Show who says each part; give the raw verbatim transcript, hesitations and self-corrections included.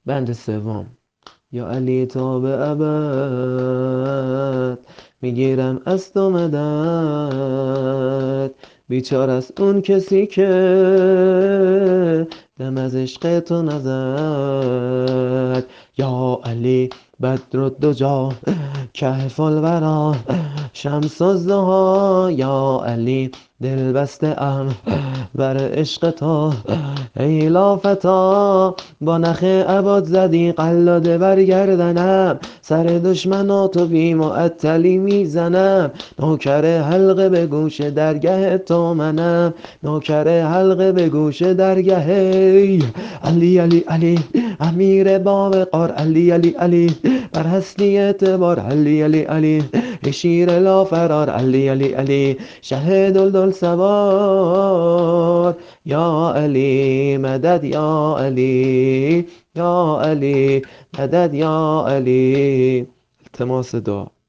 Speaker 1: بند سوم. یا علی تا به ابد میگیرم از تو مدد، بیچار است اون کسی که دم از عشق تو نزد. یا علی بدر الدجا کهف الورا شمس الضحی، یا علی دل بسته ام بر عشق تو ای لافتا، با نخ عباد زدی قلاده بر گردنم، سر دشمناتو بی معطلی میزنم، نوکر حلقه به گوش درگه تو منم، نوکر حلقه به گوش درگه علی علی علی امیر باب قار، علی علی علی بر هستی اعتبار، علی علی علی ای شیر لا فرار، علی علی علی شه دلدل سوار. یا علی مدد، یا علی، یا علی مدد، یا علی. التماس دعا.